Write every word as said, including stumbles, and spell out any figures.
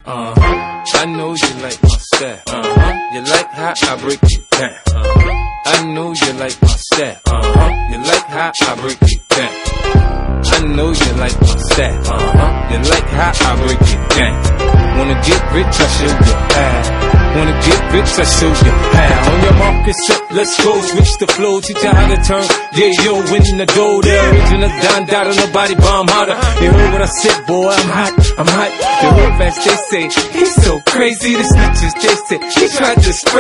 Uh-huh. I know you like my style. Uh-huh. You like how I break it down. Uh-huh. I know you like my style. Uh-huh. You like how I break it down. I know you like my style. Uh-huh. You like how I break it down. Wanna get rich, I show you how. Wanna get rich, I show you how. On your market, set, let's go. Switch the flow, teach you how to turn. Yeah, yo, in the dough, the original Don Dada, nobody bomb harder. You heard what I said, boy, I'm hot, I'm hot. The real fans, they say, he's so crazy. The snitches, they say, he tried to spray.